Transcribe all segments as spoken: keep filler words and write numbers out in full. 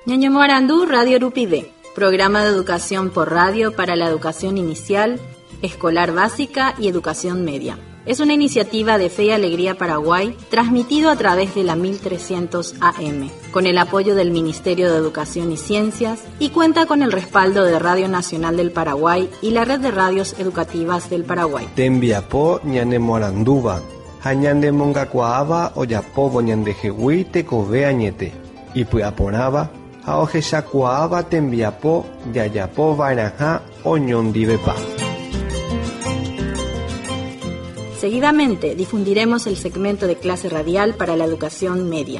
Ñaño Morandú, Radio Rupide, programa de educación por radio para la educación inicial, escolar básica y educación media. Es una iniciativa de Fe y Alegría Paraguay, transmitido a través de la mil trescientos A M, con el apoyo del Ministerio de Educación y Ciencias, y cuenta con el respaldo de Radio Nacional del Paraguay y la Red de Radios Educativas del Paraguay. Tembiapo ñane moranduba, hañande mongacuaaba oyapobo ñandejehui tekove añete, y puyaponaba, haojeshacuaaba tembiapo yayapo vairaja oñondivepa. Seguidamente difundiremos el segmento de clase radial para la educación media.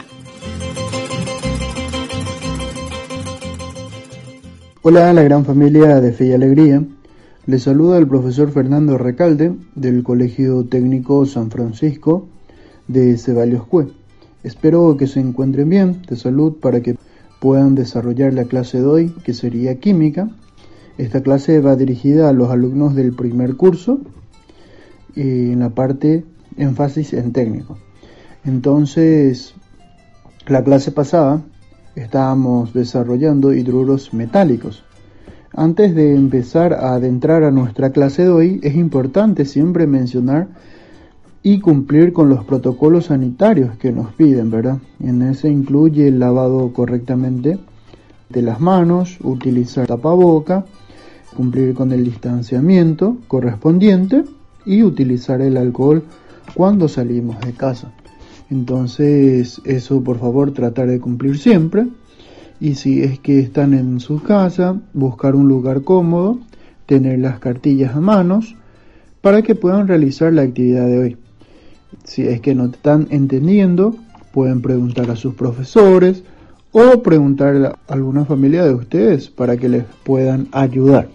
Hola a la gran familia de Fe y Alegría. Les saluda el profesor Fernando Recalde del Colegio Técnico San Francisco de Ceballos-Cue. Espero que se encuentren bien, de salud, para que puedan desarrollar la clase de hoy, que sería química. Esta clase va dirigida a los alumnos del primer curso, en la parte énfasis en técnico. Entonces, la clase pasada estábamos desarrollando hidruros metálicos. Antes de empezar a adentrar a nuestra clase de hoy, es importante siempre mencionar y cumplir con los protocolos sanitarios que nos piden, ¿verdad? En ese incluye el lavado correctamente de las manos, utilizar tapaboca, cumplir con el distanciamiento correspondiente y utilizar el alcohol cuando salimos de casa. Entonces, eso por favor tratar de cumplir siempre. Y si es que están en su casa, buscar un lugar cómodo, tener las cartillas a manos para que puedan realizar la actividad de hoy. Si es que no están entendiendo, pueden preguntar a sus profesores o preguntar a alguna familia de ustedes para que les puedan ayudar.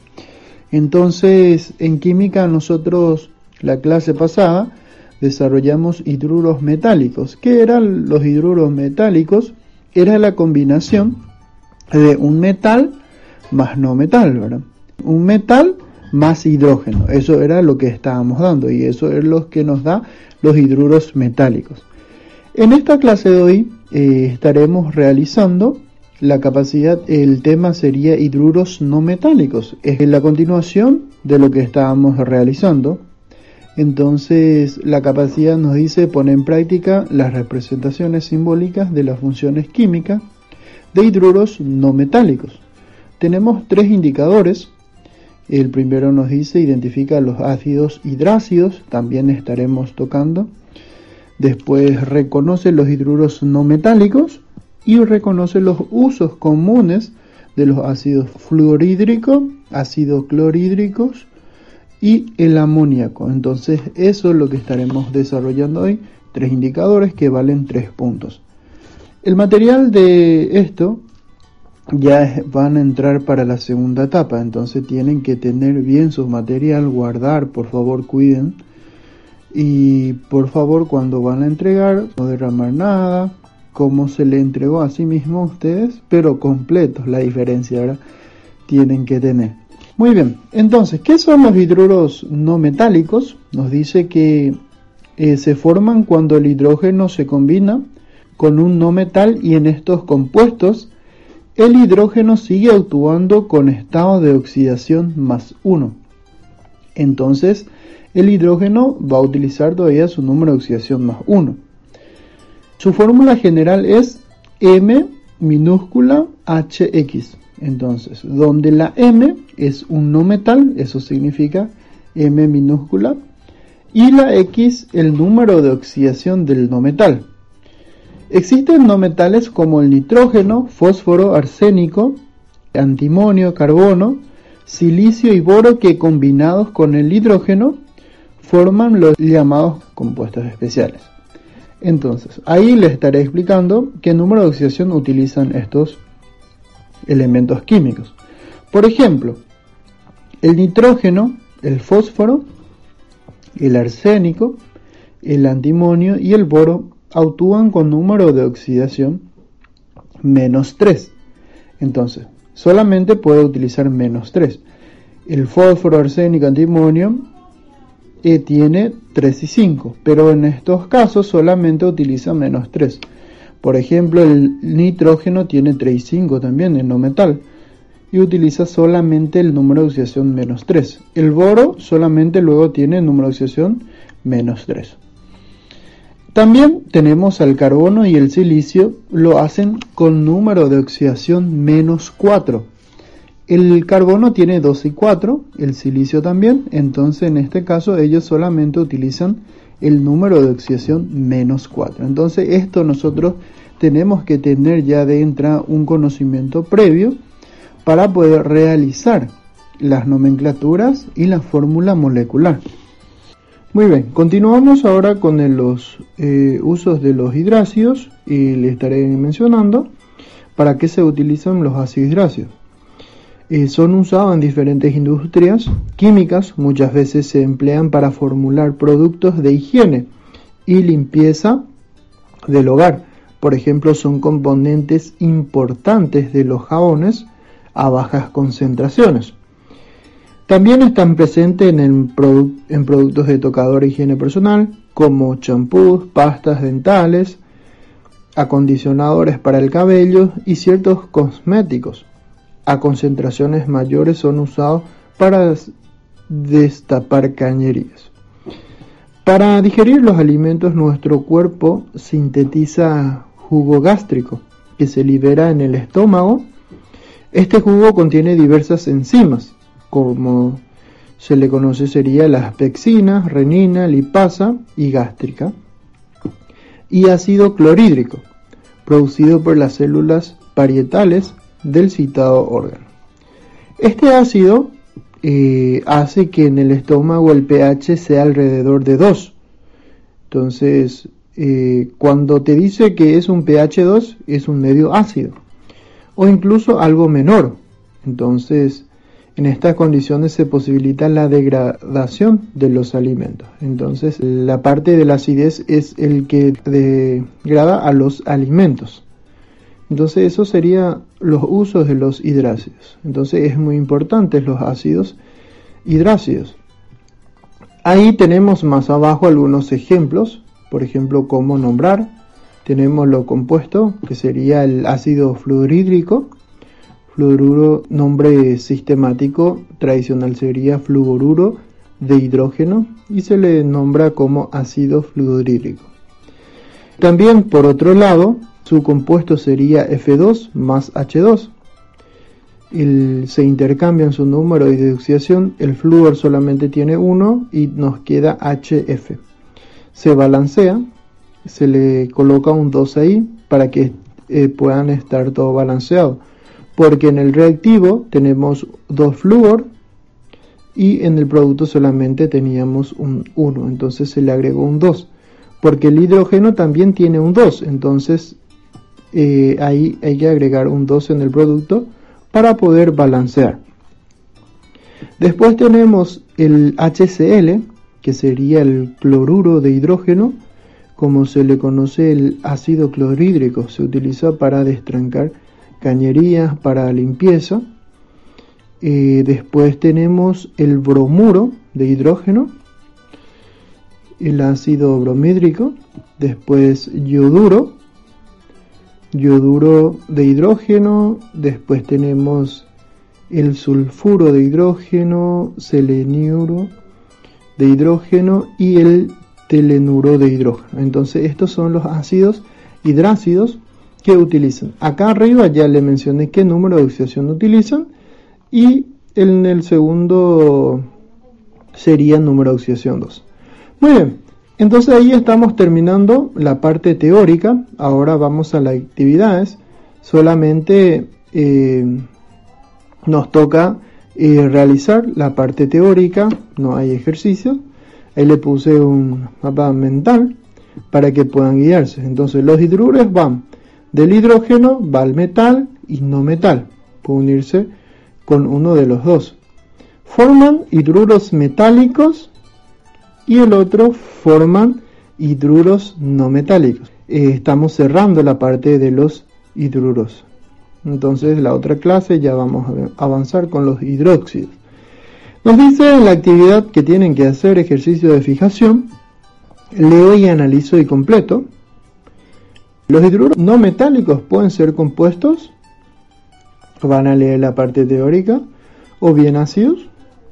Entonces, en química nosotros, la clase pasada, desarrollamos hidruros metálicos. ¿Qué eran los hidruros metálicos? Era la combinación de un metal más no metal, ¿verdad? Un metal más hidrógeno. Eso era lo que estábamos dando y eso es lo que nos da los hidruros metálicos. En esta clase de hoy eh, estaremos realizando la capacidad, el tema sería hidruros no metálicos. Es la continuación de lo que estábamos realizando. Entonces, la capacidad nos dice poner en práctica las representaciones simbólicas de las funciones químicas de hidruros no metálicos. Tenemos tres indicadores. El primero nos dice identifica los ácidos hidrácidos, también estaremos tocando. Después reconoce los hidruros no metálicos y reconoce los usos comunes de los ácidos fluorhídricos, ácidos clorhídricos y el amoníaco. Entonces eso es lo que estaremos desarrollando hoy, tres indicadores que valen tres puntos. El material de esto ya van a entrar para la segunda etapa, entonces tienen que tener bien su material, guardar, por favor cuiden y por favor cuando van a entregar no derramar nada, como se le entregó a sí mismo a ustedes, pero completos, la diferencia ahora tienen que tener. Muy bien, entonces, ¿qué son los hidruros no metálicos? Nos dice que eh, se forman cuando el hidrógeno se combina con un no metal y en estos compuestos el hidrógeno sigue actuando con estado de oxidación más uno. Entonces, el hidrógeno va a utilizar todavía su número de oxidación más uno. Su fórmula general es M minúscula H X. Entonces, donde la M es un no metal, eso significa M minúscula, y la X el número de oxidación del no metal. Existen no metales como el nitrógeno, fósforo, arsénico, antimonio, carbono, silicio y boro que combinados con el hidrógeno forman los llamados compuestos especiales. Entonces, ahí les estaré explicando qué número de oxidación utilizan estos elementos químicos. Por ejemplo, el nitrógeno, el fósforo, el arsénico, el antimonio y el boro actúan con número de oxidación menos tres. Entonces, solamente puedo utilizar menos tres. El fósforo, arsénico, antimonio eh, tiene tres y cinco, pero en estos casos solamente utiliza menos tres. Por ejemplo, el nitrógeno tiene tres y cinco también en no metal y utiliza solamente el número de oxidación menos tres. El boro solamente luego tiene el número de oxidación menos tres. También tenemos al carbono y el silicio, lo hacen con número de oxidación menos cuatro. El carbono tiene dos y cuatro, el silicio también, entonces en este caso ellos solamente utilizan el número de oxidación menos cuatro. Entonces esto nosotros tenemos que tener ya de entrada un conocimiento previo para poder realizar las nomenclaturas y la fórmula molecular. Muy bien, continuamos ahora con el, los eh, usos de los hidrácidos y les estaré mencionando para qué se utilizan los ácidos hidrácidos. Eh, son usados en diferentes industrias químicas, muchas veces se emplean para formular productos de higiene y limpieza del hogar. Por ejemplo, son componentes importantes de los jabones a bajas concentraciones. También están presentes en, el produ- en productos de tocador e higiene personal, como champús, pastas dentales, acondicionadores para el cabello y ciertos cosméticos. A concentraciones mayores son usados para destapar cañerías. Para digerir los alimentos, nuestro cuerpo sintetiza jugo gástrico que se libera en el estómago. Este jugo contiene diversas enzimas, como se le conoce sería las peccinas, renina, lipasa y gástrica, y ácido clorhídrico, producido por las células parietales del citado órgano. Este ácido eh, hace que en el estómago el pH sea alrededor de dos. Entonces, eh, cuando te dice que es un pH dos, es un medio ácido, o incluso algo menor. Entonces, en estas condiciones se posibilita la degradación de los alimentos. Entonces, la parte de la acidez es el que degrada a los alimentos. Entonces, eso serían los usos de los hidrácidos. Entonces, es muy importante los ácidos hidrácidos. Ahí tenemos más abajo algunos ejemplos. Por ejemplo, cómo nombrar. Tenemos lo compuesto, que sería el ácido fluorhídrico. Fluoruro, nombre sistemático tradicional sería fluoruro de hidrógeno y se le nombra como ácido fluorhídrico. También, por otro lado, su compuesto sería F dos más H dos. El, se intercambian su número de oxidación, el flúor solamente tiene uno y nos queda H F. Se balancea, se le coloca un dos ahí para que eh, puedan estar todo balanceado. Porque en el reactivo tenemos dos flúor y en el producto solamente teníamos un uno, entonces se le agregó un dos. Porque el hidrógeno también tiene un dos, entonces eh, ahí hay que agregar un dos en el producto para poder balancear. Después tenemos el H C L, que sería el cloruro de hidrógeno, como se le conoce el ácido clorhídrico, se utiliza para destrancar cañerías, para limpieza. Eh, después tenemos el bromuro de hidrógeno, el ácido bromídrico, después yoduro, yoduro de hidrógeno, después tenemos el sulfuro de hidrógeno, seleniuro de hidrógeno y el telenuro de hidrógeno. Entonces estos son los ácidos hidrácidos que utilizan. Acá arriba ya le mencioné qué número de oxidación utilizan y en el segundo sería número de oxidación dos. Muy bien, entonces ahí estamos terminando la parte teórica. Ahora vamos a las actividades. Solamente eh, nos toca eh, realizar la parte teórica, no hay ejercicio. Ahí le puse un mapa mental para que puedan guiarse. Entonces los hidruros van del hidrógeno, va al metal y no metal, puede unirse con uno de los dos. Forman hidruros metálicos y el otro forman hidruros no metálicos. Eh, estamos cerrando la parte de los hidruros. Entonces la otra clase ya vamos a avanzar con los hidróxidos. Nos dice en la actividad que tienen que hacer ejercicio de fijación. Leo y analizo y completo. Los hidruros no metálicos pueden ser compuestos, van a leer la parte teórica, o bien ácidos.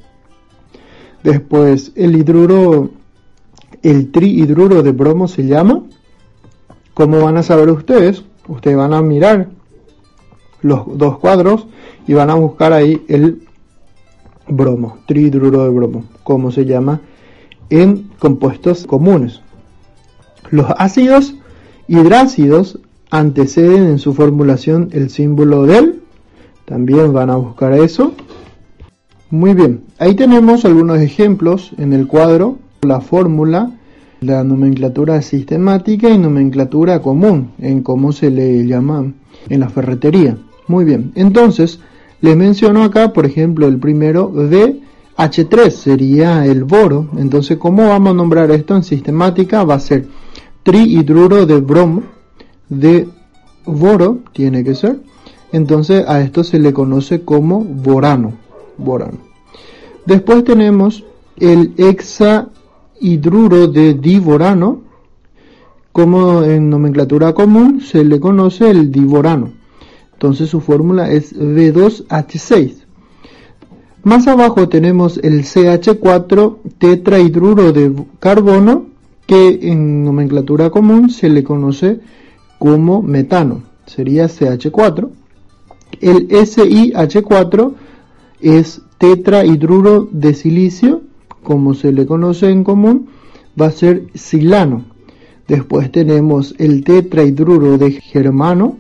Después el hidruro, el trihidruro de bromo se llama. ¿Cómo van a saber ustedes? Ustedes van a mirar los dos cuadros y van a buscar ahí el bromo, trihidruro de bromo, ¿cómo se llama en compuestos comunes? Los ácidos hidrácidos anteceden en su formulación el símbolo del, también van a buscar eso. Muy bien, ahí tenemos algunos ejemplos en el cuadro, la fórmula, la nomenclatura sistemática y nomenclatura común, en cómo se le llama en la ferretería. Muy bien, entonces les menciono acá, por ejemplo, el primero, V H tres, sería el boro. Entonces, ¿cómo vamos a nombrar esto en sistemática? Va a ser trihidruro de bromo, de boro, tiene que ser. Entonces, a esto se le conoce como borano. borano. Después tenemos el hexahidruro de diborano, como en nomenclatura común se le conoce el diborano. Entonces su fórmula es V dos H seis. Más abajo tenemos el C H cuatro tetrahidruro de carbono, que en nomenclatura común se le conoce como metano, sería C H cuatro. El S I H cuatro es tetrahidruro de silicio, como se le conoce en común, va a ser silano. Después tenemos el tetrahidruro de germano,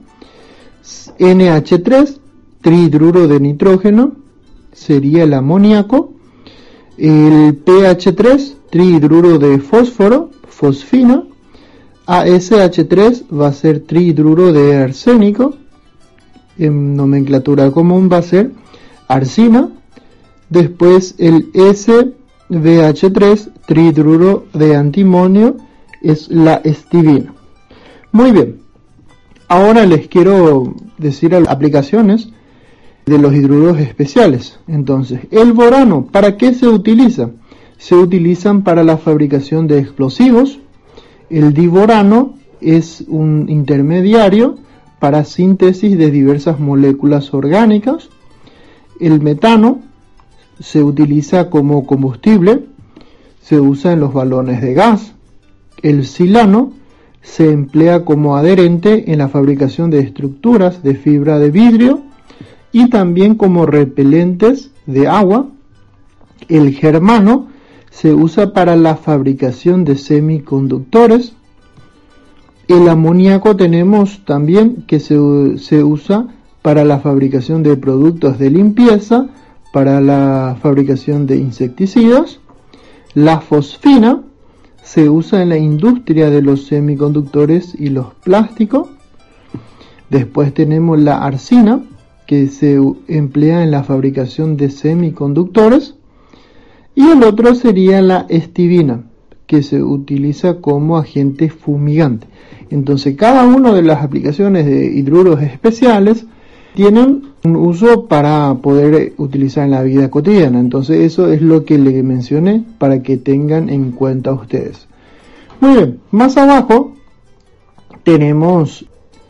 N H tres, trihidruro de nitrógeno, sería el amoníaco. El P H tres, trihidruro de fósforo, fosfina. A S H tres va a ser trihidruro de arsénico, en nomenclatura común va a ser arsina. Después el S V H tres, trihidruro de antimonio, es la estivina. Muy bien, ahora les quiero decir aplicaciones de los hidruros especiales. Entonces, el borano, ¿para qué se utiliza? Se utilizan para la fabricación de explosivos. El diborano es un intermediario para síntesis de diversas moléculas orgánicas. El metano se utiliza como combustible, se usa en los balones de gas. El silano se emplea como adherente en la fabricación de estructuras de fibra de vidrio y también como repelentes de agua. El germano se usa para la fabricación de semiconductores. El amoníaco tenemos también que se, se usa para la fabricación de productos de limpieza, para la fabricación de insecticidas. La fosfina se usa en la industria de los semiconductores y los plásticos. Después tenemos la arsina, que se emplea en la fabricación de semiconductores. Y el otro sería la estivina, que se utiliza como agente fumigante. Entonces, cada una de las aplicaciones de hidruros especiales tienen un uso para poder utilizar en la vida cotidiana. Entonces, eso es lo que les mencioné para que tengan en cuenta ustedes. Muy bien, más abajo tenemos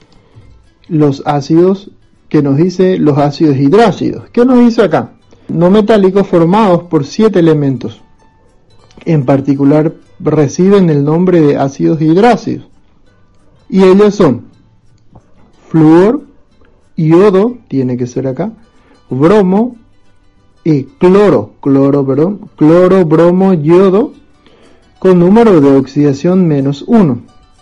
los ácidos, que nos dice los ácidos hidrácidos. ¿Qué nos dice acá? No metálicos formados por siete elementos. En particular, reciben el nombre de ácidos hidrácidos. Y ellos son flúor, yodo, tiene que ser acá, bromo y cloro, cloro, perdón, cloro, bromo, yodo, con número de oxidación menos uno.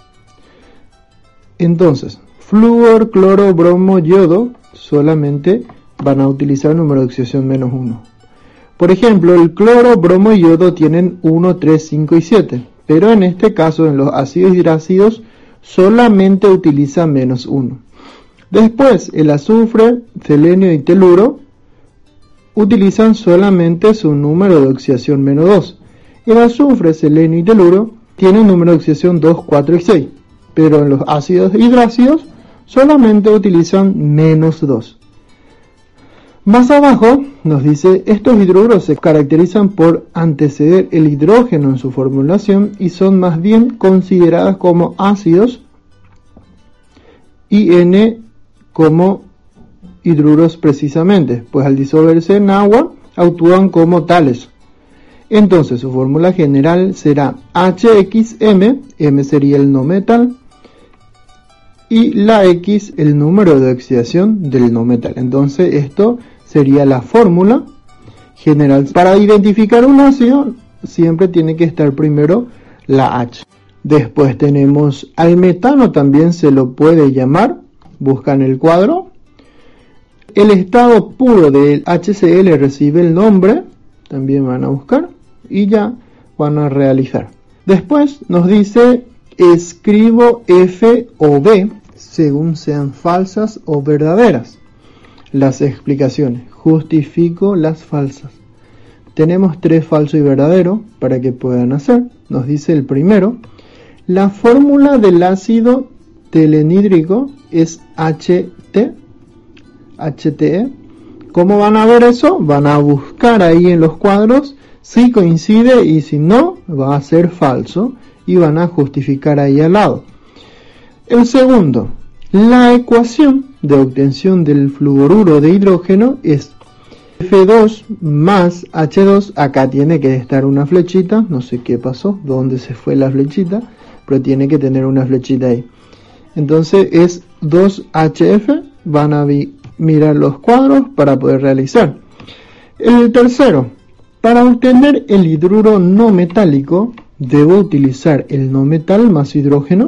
Entonces, flúor, cloro, bromo, yodo, solamente van a utilizar número de oxidación menos uno. Por ejemplo, el cloro, bromo y yodo tienen uno, tres, cinco y siete, pero en este caso, en los ácidos hidrácidos, solamente utiliza menos uno. Después, el azufre, selenio y teluro utilizan solamente su número de oxidación menos dos. El azufre, selenio y teluro tienen número de oxidación dos, cuatro y seis, pero en los ácidos hidrácidos solamente utilizan menos dos. Más abajo nos dice, estos hidruros se caracterizan por anteceder el hidrógeno en su formulación y son más bien consideradas como ácidos y N como hidruros precisamente, pues al disolverse en agua actúan como tales. Entonces su fórmula general será H X M, M sería el no metal, y la X el número de oxidación del no metal. Entonces esto sería la fórmula general. Para identificar un ácido siempre tiene que estar primero la H. Después tenemos al metano, también se lo puede llamar, buscan el cuadro. El estado puro del H C L recibe el nombre, también van a buscar y ya van a realizar. Después nos dice escribo F o B según sean falsas o verdaderas. Las explicaciones, justifico las falsas. Tenemos tres falso y verdadero para que puedan hacer. Nos dice el primero, la fórmula del ácido telenídrico es H T, H T E. ¿Cómo van a ver eso? Van a buscar ahí en los cuadros si coincide y si no, va a ser falso y van a justificar ahí al lado. El segundo, la ecuación de obtención del fluoruro de hidrógeno es F dos más H dos, acá tiene que estar una flechita, no sé qué pasó, dónde se fue la flechita, pero tiene que tener una flechita ahí. Entonces es dos H F, van a mirar los cuadros para poder realizar. El tercero, para obtener el hidruro no metálico, debo utilizar el no metal más hidrógeno.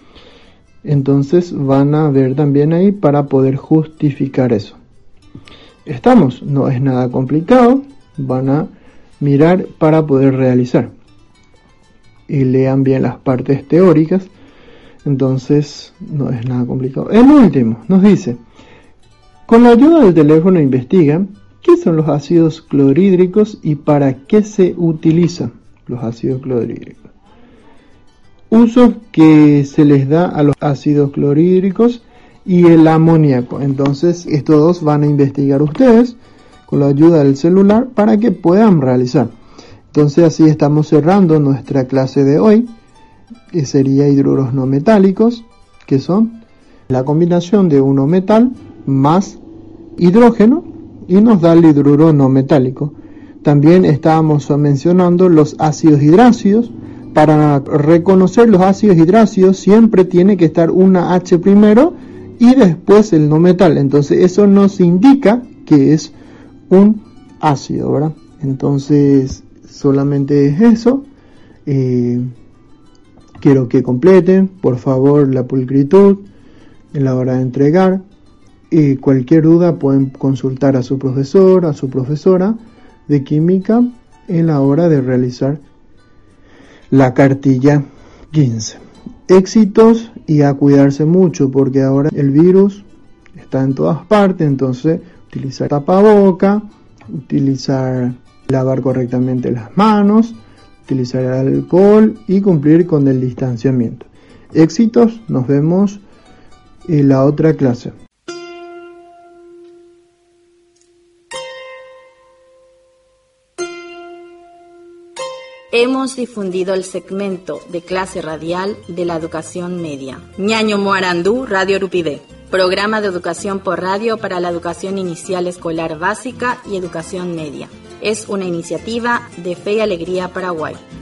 Entonces van a ver también ahí para poder justificar eso. Estamos, no es nada complicado, van a mirar para poder realizar. Y lean bien las partes teóricas, entonces no es nada complicado. El último nos dice, con la ayuda del teléfono investigan qué son los ácidos clorhídricos y para qué se utilizan los ácidos clorhídricos. Usos que se les da a los ácidos clorhídricos y el amoníaco. Entonces estos dos van a investigar ustedes con la ayuda del celular para que puedan realizar. Entonces así estamos cerrando nuestra clase de hoy, que sería hidruros no metálicos, que son la combinación de uno metal más hidrógeno y nos da el hidruro no metálico. También estábamos mencionando los ácidos hidrácidos. Para reconocer los ácidos hidrácidos siempre tiene que estar una H primero y después el no metal. Entonces eso nos indica que es un ácido, ¿verdad? Entonces solamente es eso. Eh, quiero que completen, por favor, la pulcritud en la hora de entregar. Eh, cualquier duda pueden consultar a su profesor, a su profesora de química en la hora de realizar la cartilla quince. Éxitos y a cuidarse mucho porque ahora el virus está en todas partes, entonces utilizar tapaboca, utilizar lavar correctamente las manos, utilizar el alcohol y cumplir con el distanciamiento. Éxitos, nos vemos en la otra clase. Hemos difundido el segmento de clase radial de la educación media. Ñaño Moarandú, Radio Urupide. Programa de educación por radio para la educación inicial escolar básica y educación media. Es una iniciativa de Fe y Alegría Paraguay.